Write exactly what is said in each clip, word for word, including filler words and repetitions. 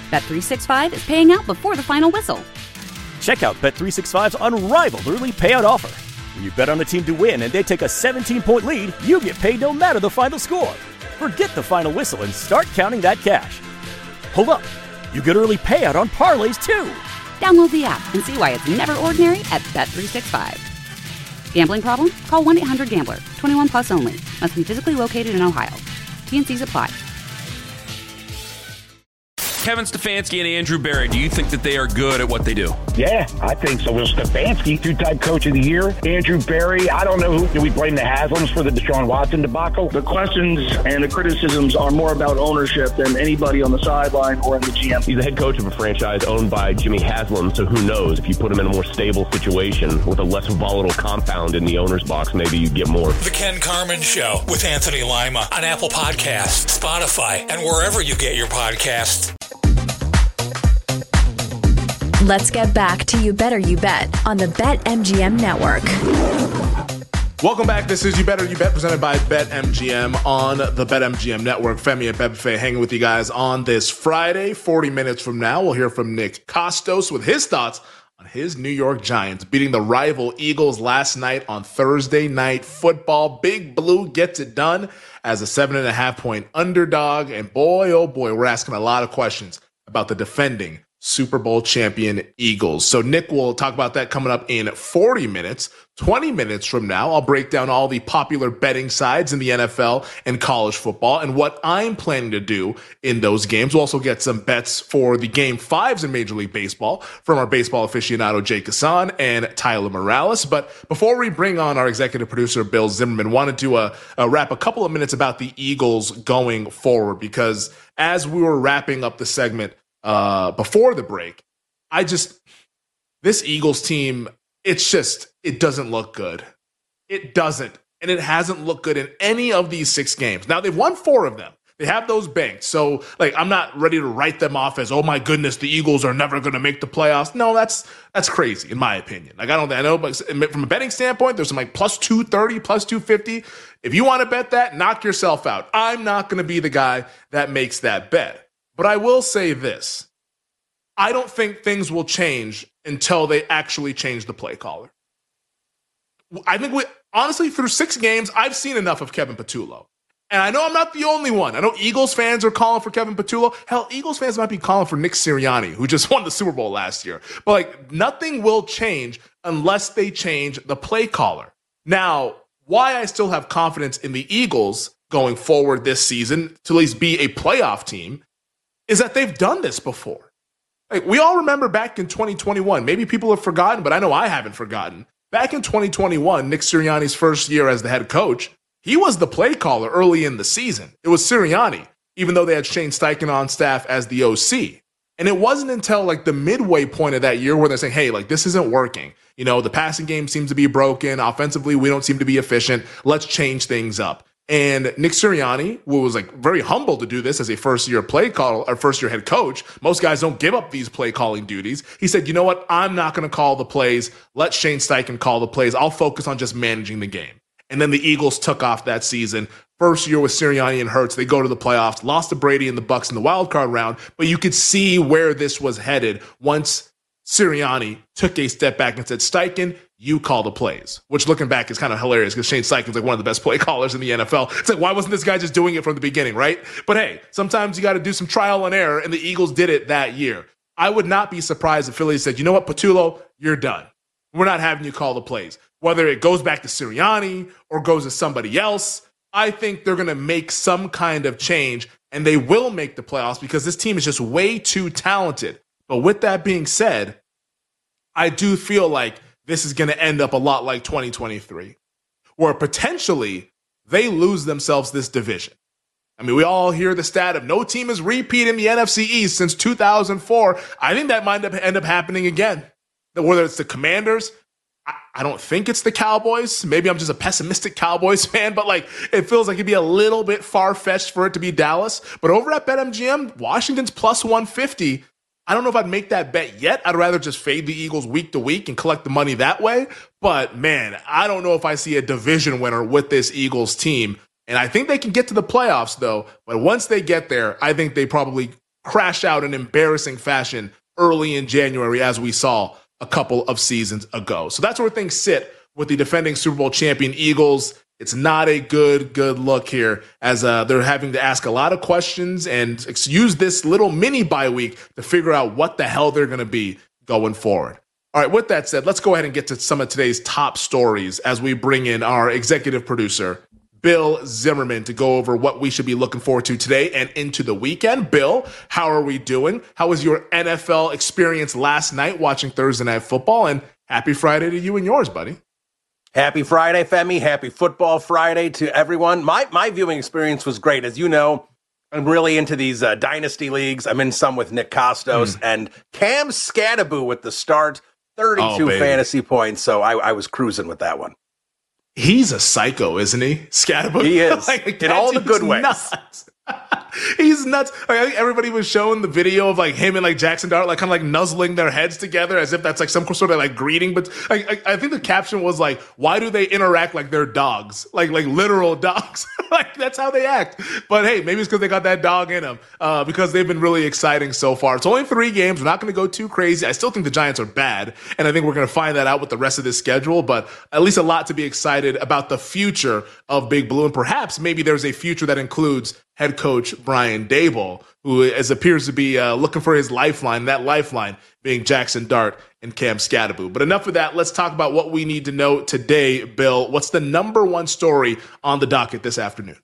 Bet three sixty-five is paying out before the final whistle. Check out Bet three sixty-five's unrivaled early payout offer. When you bet on a team to win and they take a seventeen-point lead, you get paid no matter the final score. Forget the final whistle and start counting that cash. Hold up. You get early payout on parlays, too. Download the app and see why it's never ordinary at Bet three sixty-five. Gambling problem? Call one eight hundred gambler. twenty-one plus only. Must be physically located in Ohio. T N Cs apply. Kevin Stefanski and Andrew Berry, do you think that they are good at what they do? Yeah, I think so. Well, Stefanski, two-time coach of the year. Andrew Berry, I don't know who. Do we blame the Haslams for the Deshaun Watson debacle? The questions and the criticisms are more about ownership than anybody on the sideline or in the G M. He's the head coach of a franchise owned by Jimmy Haslam, so who knows? If you put him in a more stable situation with a less volatile compound in the owner's box, maybe you get more. The Ken Carman Show with Anthony Lima on Apple Podcasts, Spotify, and wherever you get your podcasts. Let's get back to You Better You Bet on the BetMGM Network. Welcome back. This is You Better You Bet presented by BetMGM on the BetMGM Network. Femi and Bebefe hanging with you guys on this Friday. forty minutes from now, we'll hear from Nick Kostos with his thoughts on his New York Giants beating the rival Eagles last night on Thursday Night Football. Big Blue gets it done as a seven and a half point underdog. And boy, oh boy, we're asking a lot of questions about the defending Super Bowl champion Eagles. So Nick will talk about that coming up in forty minutes. twenty minutes from now, I'll break down all the popular betting sides in the N F L and college football and what I'm planning to do in those games. We'll also get some bets for the game fives in Major League Baseball from our baseball aficionado Jake Hassan and Tyler Morales. But before we bring on our executive producer Bill Zimmerman, wanted to uh, uh, wrap a couple of minutes about the Eagles going forward, because as we were wrapping up the segment Uh, before the break, I just, this Eagles team, it's just, it doesn't look good. It doesn't. And it hasn't looked good in any of these six games. Now, they've won four of them. They have those banked. So, like, I'm not ready to write them off as, oh my goodness, the Eagles are never going to make the playoffs. No, that's that's crazy, in my opinion. Like, I don't I know, but from a betting standpoint, there's some, like, plus two thirty, plus two fifty. If you want to bet that, knock yourself out. I'm not going to be the guy that makes that bet. But I will say this. I don't think things will change until they actually change the play caller. I think we, honestly, through six games, I've seen enough of Kevin Patullo. And I know I'm not the only one. I know Eagles fans are calling for Kevin Patullo. Hell, Eagles fans might be calling for Nick Sirianni, who just won the Super Bowl last year. But, like, nothing will change unless they change the play caller. Now, why I still have confidence in the Eagles going forward this season to at least be a playoff team is that they've done this before. Like, we all remember back in twenty twenty-one. Maybe people have forgotten, but I know I haven't forgotten. Back in twenty twenty-one, Nick Sirianni's first year as the head coach, he was the play caller early in the season. It was Sirianni, even though they had Shane Steichen on staff as the O C. And it wasn't until like the midway point of that year where they're saying, hey, like this isn't working. You know, the passing game seems to be broken. Offensively, we don't seem to be efficient. Let's change things up. And Nick Sirianni, who was like very humble to do this as a first-year play call or first-year head coach, most guys don't give up these play calling duties. He said, you know what? I'm not going to call the plays. Let Shane Steichen call the plays. I'll focus on just managing the game. And then the Eagles took off that season. First year with Sirianni and Hurts, they go to the playoffs, lost to Brady and the Bucs in the wild card round. But you could see where this was headed once Sirianni took a step back and said, Steichen, you call the plays, which looking back is kind of hilarious because Shane Steichen's like one of the best play callers in the N F L. It's like, why wasn't this guy just doing it from the beginning, right? But hey, sometimes you got to do some trial and error, and the Eagles did it that year. I would not be surprised if Philly said, you know what, Patullo, you're done. We're not having you call the plays. Whether it goes back to Sirianni or goes to somebody else, I think they're going to make some kind of change, and they will make the playoffs because this team is just way too talented. But with that being said, I do feel like this is going to end up a lot like twenty twenty-three, where potentially they lose themselves this division. I mean, we all hear the stat of no team has repeated in the N F C East since two thousand four. I think that might end up happening again. Whether it's the Commanders, I, I don't think it's the Cowboys. Maybe I'm just a pessimistic Cowboys fan, but like it feels like it'd be a little bit far-fetched for it to be Dallas. But over at BetMGM, Washington's plus one fifty. I don't know if I'd make that bet yet. I'd rather just fade the Eagles week to week and collect the money that way. But, man, I don't know if I see a division winner with this Eagles team. And I think they can get to the playoffs, though. But once they get there, I think they probably crash out in embarrassing fashion early in January, as we saw a couple of seasons ago. So that's where things sit with the defending Super Bowl champion Eagles. It's not a good, good look here, as uh, they're having to ask a lot of questions and use this little mini bye week to figure out what the hell they're going to be going forward. All right, with that said, let's go ahead and get to some of today's top stories as we bring in our executive producer, Bill Zimmerman, to go over what we should be looking forward to today and into the weekend. Bill, how are we doing? How was your N F L experience last night watching Thursday Night Football? And happy Friday to you and yours, buddy. Happy Friday, Femi. Happy Football Friday to everyone. My my viewing experience was great. As you know, I'm really into these uh, dynasty leagues. I'm in some with Nick Costos mm. and Cam Scadaboo with the start, thirty-two oh, fantasy points. So I, I was cruising with that one. He's a psycho, isn't he? Scadaboo. He is, like, in all the good ways. Nuts. He's nuts. Like, I think everybody was showing the video of like him and like Jackson Dart, like kind of like nuzzling their heads together as if that's like some sort of like greeting. But I, I, I think the caption was like, "Why do they interact like they're dogs? Like like literal dogs? Like that's how they act." But hey, maybe it's because they got that dog in them. Uh, because they've been really exciting so far. It's only three games. We're not going to go too crazy. I still think the Giants are bad, and I think we're going to find that out with the rest of this schedule. But at least a lot to be excited about the future of Big Blue, and perhaps maybe there's a future that includes head coach Brian Daboll, who is, appears to be uh, looking for his lifeline, that lifeline being Jackson Dart and Cam Scadaboo. But enough of that. Let's talk about what we need to know today, Bill. What's the number one story on the docket this afternoon?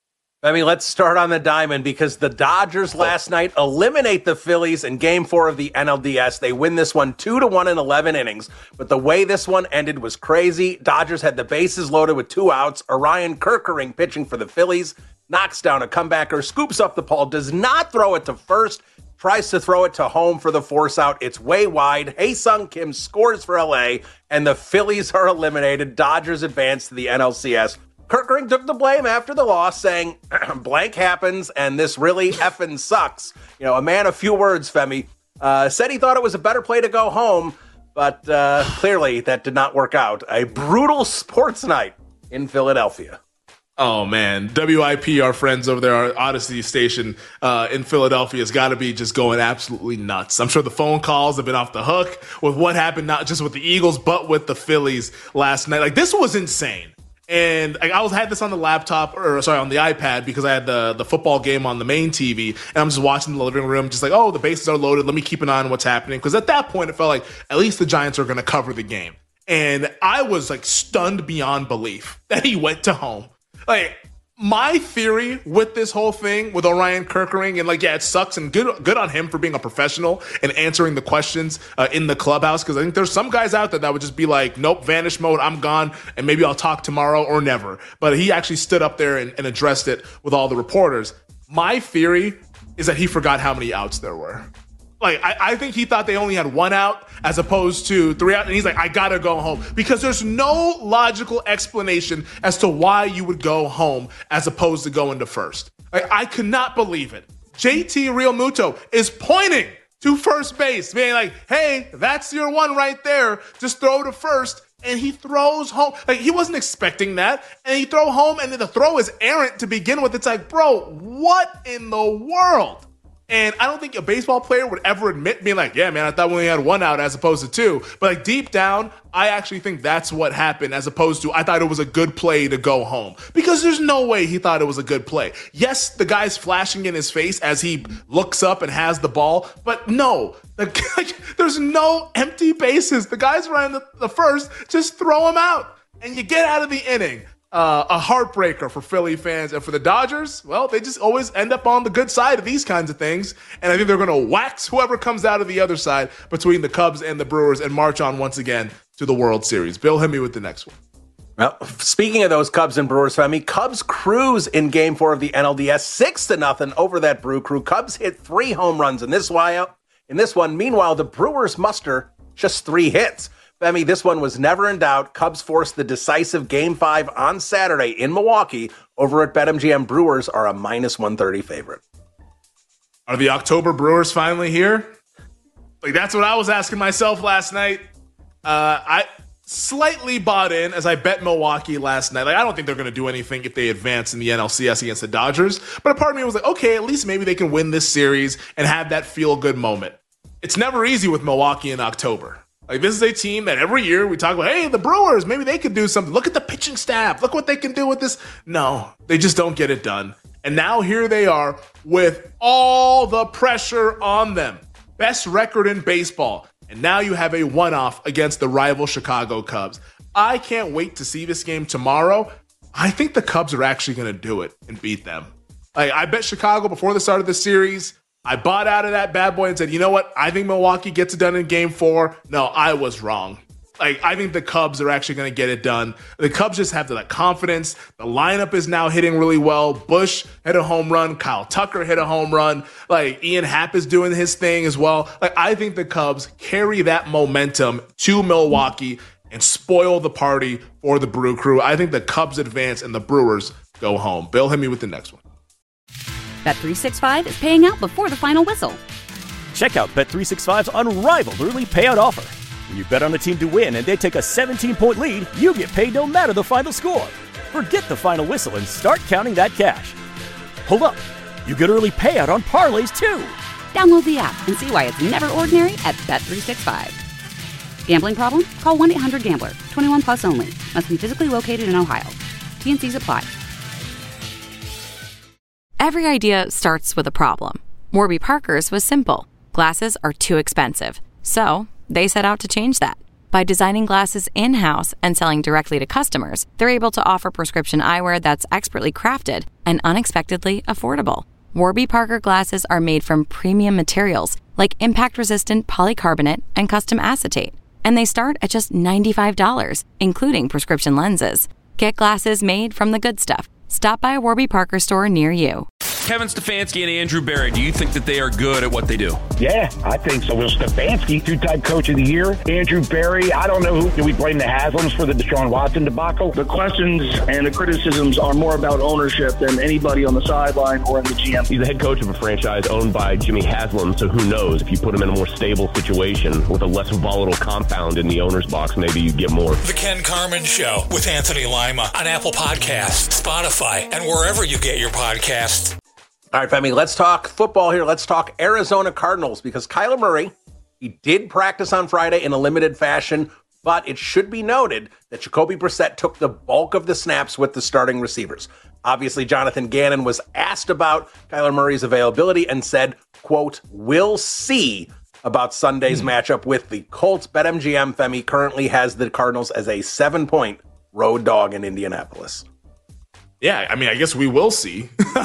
I mean, let's start on the diamond because the Dodgers last night eliminate the Phillies in game four of the N L D S. They win this one two to one in eleven innings. But the way this one ended was crazy. Dodgers had the bases loaded with two outs. Orion Kerkering pitching for the Phillies knocks down a comebacker, scoops up the ball, does not throw it to first, tries to throw it to home for the force out. It's way wide. Hae-Sung Kim scores for L A, and the Phillies are eliminated. Dodgers advance to the N L C S. Kerkering took the blame after the loss, saying, blank happens, and this really effing sucks. You know, a man of few words, Femi. Uh, said he thought it was a better play to go home, but uh, clearly that did not work out. A brutal sports night in Philadelphia. Oh, man. W I P, our friends over there, our Odyssey station uh, in Philadelphia, has got to be just going absolutely nuts. I'm sure the phone calls have been off the hook with what happened, not just with the Eagles, but with the Phillies last night. Like, this was insane. And I was had this on the laptop, or sorry, on the iPad, because I had the, the football game on the main T V, and I'm just watching the living room, just like, oh, the bases are loaded. Let me keep an eye on what's happening. Because at that point, it felt like at least the Giants are going to cover the game. And I was like stunned beyond belief that he went to home. Like, my theory with this whole thing with Orion Kerkering, and like, yeah, it sucks, and good good on him for being a professional and answering the questions uh, in the clubhouse, because I think there's some guys out there that would just be like, nope, vanish mode, I'm gone, and maybe I'll talk tomorrow or never. But he actually stood up there and, and addressed it with all the reporters. My theory is that he forgot how many outs there were. Like, I, I think he thought they only had one out as opposed to three out. And he's like, I got to go home. Because there's no logical explanation as to why you would go home as opposed to going to first. Like, I could not believe it. J T Realmuto is pointing to first base, being like, hey, that's your one right there. Just throw to first. And he throws home. Like, he wasn't expecting that. And he throw home, and the throw is errant to begin with. It's like, bro, what in the world? And I don't think a baseball player would ever admit being like, yeah, man, I thought we only had one out as opposed to two. But like deep down, I actually think that's what happened as opposed to I thought it was a good play to go home. Because there's no way he thought it was a good play. Yes, the guy's flashing in his face as he looks up and has the ball. But no, the guy, there's no empty bases. The guy's running the, the first, just throw him out. And you get out of the inning. Uh, a heartbreaker for Philly fans. And for the Dodgers, well, they just always end up on the good side of these kinds of things. And I think they're going to wax whoever comes out of the other side between the Cubs and the Brewers and march on once again to the World Series. Bill, hit me with the next one. Well, speaking of those Cubs and Brewers, Femi, Cubs cruise in game four of the N L D S, six to nothing over that Brew Crew. Cubs hit three home runs in this while, in this one. Meanwhile, the Brewers muster just three hits. Femi, this one was never in doubt. Cubs forced the decisive Game five on Saturday in Milwaukee. Over at BetMGM, Brewers are a minus one thirty favorite. Are the October Brewers finally here? Like, that's what I was asking myself last night. Uh, I slightly bought in as I bet Milwaukee last night. Like, I don't think they're going to do anything if they advance in the N L C S against the Dodgers. But a part of me was like, okay, at least maybe they can win this series and have that feel-good moment. It's never easy with Milwaukee in October. Like, this is a team that every year we talk about, hey, the Brewers, maybe they could do something. Look at the pitching staff. Look what they can do with this. No, they just don't get it done. And now here they are with all the pressure on them. Best record in baseball. And now you have a one-off against the rival Chicago Cubs. I can't wait to see this game tomorrow. I think the Cubs are actually going to do it and beat them. Like, I bet Chicago before the start of the series. I bought out of that bad boy and said, you know what? I think Milwaukee gets it done in game four. No, I was wrong. Like, I think the Cubs are actually going to get it done. The Cubs just have the like, confidence. The lineup is now hitting really well. Bush hit a home run. Kyle Tucker hit a home run. Like, Ian Happ is doing his thing as well. Like, I think the Cubs carry that momentum to Milwaukee and spoil the party for the Brew Crew. I think the Cubs advance and the Brewers go home. Bill, hit me with the next one. Bet three sixty-five is paying out before the final whistle. Check out Bet three sixty-five's unrivaled early payout offer. When you bet on a team to win and they take a seventeen-point lead, you get paid no matter the final score. Forget the final whistle and start counting that cash. Hold up. You get early payout on parlays, too. Download the app and see why it's never ordinary at Bet three sixty-five. Gambling problem? Call one eight hundred gambler. twenty-one plus only. Must be physically located in Ohio. T N Cs apply. Every idea starts with a problem. Warby Parker's was simple. Glasses are too expensive. So they set out to change that. By designing glasses in-house and selling directly to customers, they're able to offer prescription eyewear that's expertly crafted and unexpectedly affordable. Warby Parker glasses are made from premium materials like impact-resistant polycarbonate and custom acetate. And they start at just ninety-five dollars, including prescription lenses. Get glasses made from the good stuff. Stop by a Warby Parker store near you. Kevin Stefanski and Andrew Berry, do you think that they are good at what they do? Yeah, I think so. Will Stefanski, two-time coach of the year. Andrew Berry, I don't know who. Do we blame the Haslams for the Deshaun Watson debacle? The questions and the criticisms are more about ownership than anybody on the sideline or in the G M. He's the head coach of a franchise owned by Jimmy Haslam, so who knows? If you put him in a more stable situation with a less volatile compound in the owner's box, maybe you get more. The Ken Carman Show with Anthony Lima on Apple Podcasts, Spotify, and wherever you get your podcasts. All right, Femi, let's talk football here. Let's talk Arizona Cardinals because Kyler Murray, he did practice on Friday in a limited fashion, but it should be noted that Jacoby Brissett took the bulk of the snaps with the starting receivers. Obviously, Jonathan Gannon was asked about Kyler Murray's availability and said, quote, we'll see about Sunday's mm. matchup with the Colts. BetMGM, Femi, currently has the Cardinals as a seven-point road dog in Indianapolis. Yeah, I mean, I guess we will see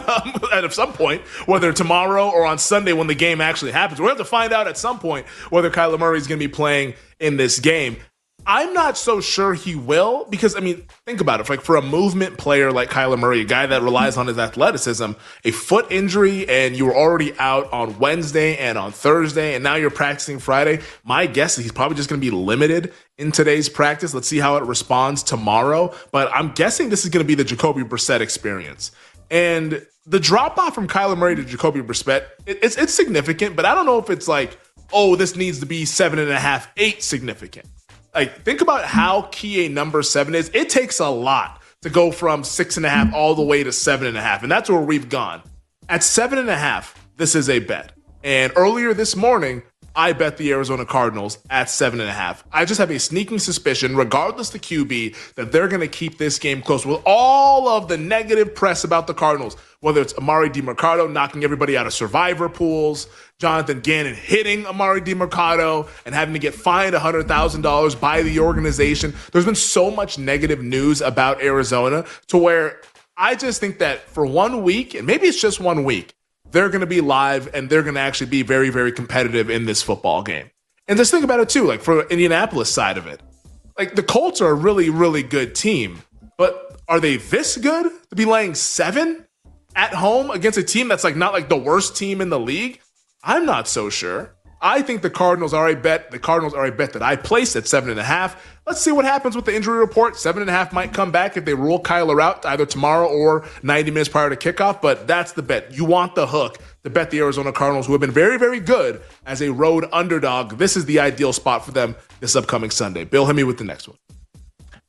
at some point, whether tomorrow or on Sunday when the game actually happens. We'll have to find out at some point whether Kyler Murray is going to be playing in this game. I'm not so sure he will because, I mean, think about it. Like for a movement player like Kyler Murray, a guy that relies on his athleticism, a foot injury and you were already out on Wednesday and on Thursday and now you're practicing Friday, my guess is he's probably just going to be limited in today's practice. Let's see how it responds tomorrow. But I'm guessing this is going to be the Jacoby Brissett experience. And the drop-off from Kyler Murray to Jacoby Brissett, it, it's, it's significant, but I don't know if it's like, oh, this needs to be seven and a half, eight significant. Like, think about how key a number seven is. It takes a lot to go from six and a half all the way to seven and a half. And that's where we've gone. At seven and a half, this is a bet. And earlier this morning, I bet the Arizona Cardinals at seven and a half. I just have a sneaking suspicion, regardless the Q B, that they're going to keep this game close with all of the negative press about the Cardinals, whether it's Amari DiMercado knocking everybody out of survivor pools, Jonathan Gannon hitting Amari DiMercado and having to get fined one hundred thousand dollars by the organization. There's been so much negative news about Arizona to where I just think that for one week, and maybe it's just one week, they're going to be live and they're going to actually be very, very competitive in this football game. And just think about it too, like for Indianapolis side of it. Like the Colts are a really, really good team, but are they this good to be laying seven at home against a team that's like not like the worst team in the league? I'm not so sure. I think the Cardinals are a bet. The Cardinals are a bet that I placed at seven and a half. Let's see what happens with the injury report. Seven and a half might come back if they rule Kyler out either tomorrow or ninety minutes prior to kickoff, but that's the bet. You want the hook to bet the Arizona Cardinals, who have been very, very good as a road underdog. This is the ideal spot for them this upcoming Sunday. Bill, hit me with the next one.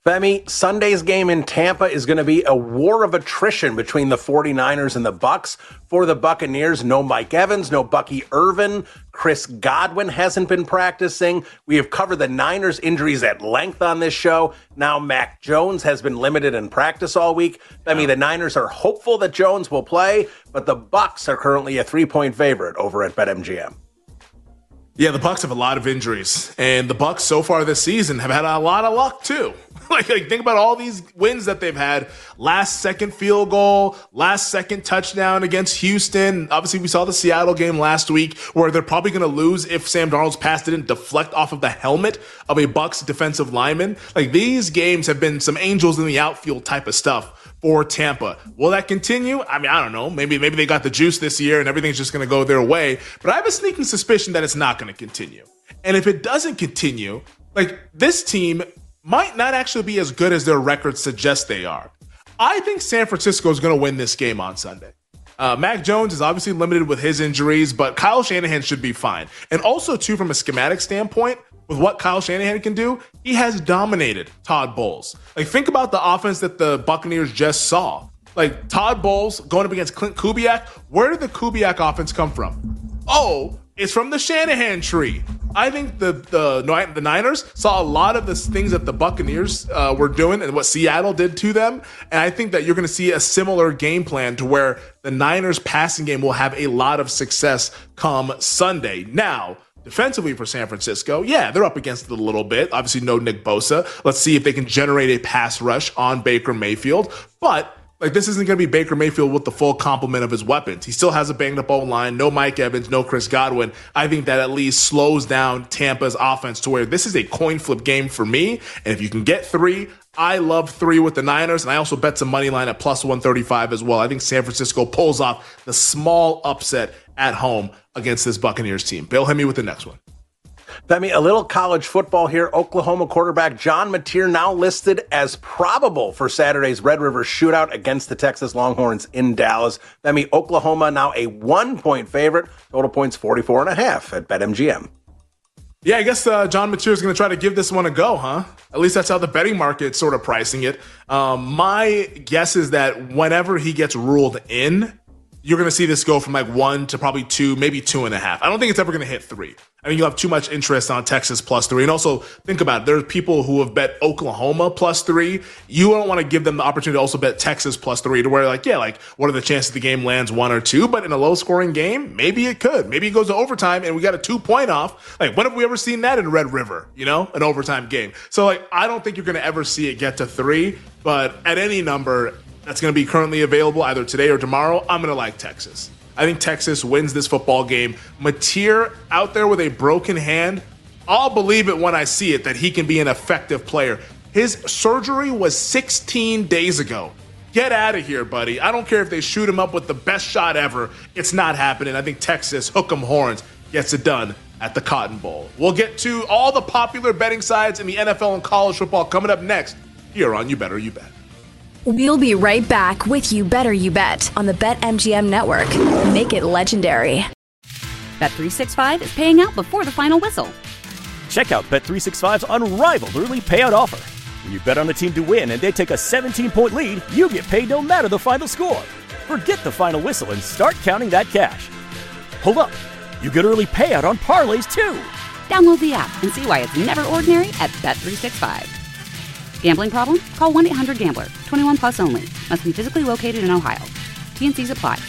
Femi, Sunday's game in Tampa is going to be a war of attrition between the 49ers and the Bucs. For the Buccaneers, no Mike Evans, no Bucky Irvin. Chris Godwin hasn't been practicing. We have covered the Niners' injuries at length on this show. Now Mac Jones has been limited in practice all week. Femi, the Niners are hopeful that Jones will play, but the Bucs are currently a three-point favorite over at BetMGM. Yeah, the Bucs have a lot of injuries, and the Bucs so far this season have had a lot of luck too. like, like, think about all these wins that they've had: last second field goal, last second touchdown against Houston. Obviously, we saw the Seattle game last week where they're probably going to lose if Sam Darnold's pass didn't deflect off of the helmet of a Bucs defensive lineman. Like, these games have been some angels in the outfield type of stuff for Tampa. Will that continue? I mean, I don't know. Maybe maybe they got the juice this year and everything's just going to go their way. But I have a sneaking suspicion that it's not going to continue. And if it doesn't continue, like, this team might not actually be as good as their record suggests they are. I think San Francisco is going to win this game on Sunday. Uh, Mac Jones is obviously limited with his injuries, but Kyle Shanahan should be fine. And also, too, from a schematic standpoint, with what Kyle Shanahan can do, he has dominated Todd Bowles. Like, think about the offense that the Buccaneers just saw. Like, Todd Bowles going up against Clint Kubiak. Where did the Kubiak offense come from? Oh, it's from the Shanahan tree. I think the the, the Niners saw a lot of the things that the Buccaneers uh, were doing and what Seattle did to them. And I think that you're going to see a similar game plan to where the Niners passing game will have a lot of success come Sunday. Now, defensively for San Francisco, yeah, they're up against it a little bit. Obviously, no Nick Bosa. Let's see if they can generate a pass rush on Baker Mayfield. But, like, this isn't going to be Baker Mayfield with the full complement of his weapons. He still has a banged-up O-line, no Mike Evans, no Chris Godwin. I think that at least slows down Tampa's offense to where this is a coin flip game for me. And if you can get three, I love three with the Niners, and I also bet some money line at plus one thirty-five as well. I think San Francisco pulls off the small upset at home against this Buccaneers team. Bill, hit me with the next one. Femi, a little college football here. Oklahoma quarterback John Mateer now listed as probable for Saturday's Red River Shootout against the Texas Longhorns in Dallas. Femi, Oklahoma now a one-point favorite. Total points forty-four and a half at BetMGM. Yeah, I guess uh, John Mateer is going to try to give this one a go, huh? At least that's how the betting market's sort of pricing it. Um, my guess is that whenever he gets ruled in, you're going to see this go from like one to probably two, maybe two and a half. I don't think it's ever going to hit three. I mean, you'll have too much interest on Texas plus three. And also, think about it. There's people who have bet Oklahoma plus three. You don't want to give them the opportunity to also bet Texas plus three to where, like, yeah, like, what are the chances the game lands one or two? But in a low-scoring game, maybe it could. Maybe it goes to overtime and we got a two-point off. Like, when have we ever seen that in Red River, you know, an overtime game? So, like, I don't think you're going to ever see it get to three. But at any number that's going to be currently available either today or tomorrow, I'm going to like Texas. I think Texas wins this football game. Mateer out there with a broken hand, I'll believe it when I see it that he can be an effective player. His surgery was sixteen days ago. Get out of here, buddy. I don't care if they shoot him up with the best shot ever. It's not happening. I think Texas, hook 'em horns, gets it done at the Cotton Bowl. We'll get to all the popular betting sides in the N F L and college football coming up next here on You Better You Bet. We'll be right back with You Better You Bet on the BetMGM Network. Make it legendary. Bet three sixty-five is paying out before the final whistle. Check out Bet three sixty-five's unrivaled early payout offer. When you bet on the team to win and they take a seventeen-point lead, you get paid no matter the final score. Forget the final whistle and start counting that cash. Hold up. You get early payout on parlays, too. Download the app and see why it's never ordinary at Bet three sixty-five. Gambling problem? Call one eight hundred gambler. twenty-one plus only. Must be physically located in Ohio. T and C's apply.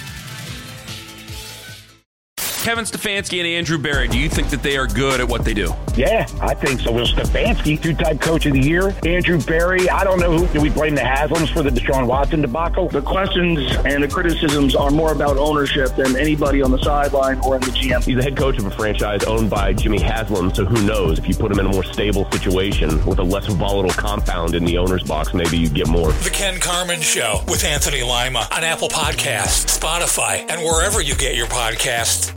Kevin Stefanski and Andrew Berry, do you think that they are good at what they do? Yeah, I think so. Will Stefanski, two-time coach of the year. Andrew Berry, I don't know who. Do we blame the Haslams for the Deshaun Watson debacle? The questions and the criticisms are more about ownership than anybody on the sideline or in the G M. He's the head coach of a franchise owned by Jimmy Haslam, so who knows? If you put him in a more stable situation with a less volatile compound in the owner's box, maybe you get more. The Ken Carman Show with Anthony Lima on Apple Podcasts, Spotify, and wherever you get your podcasts.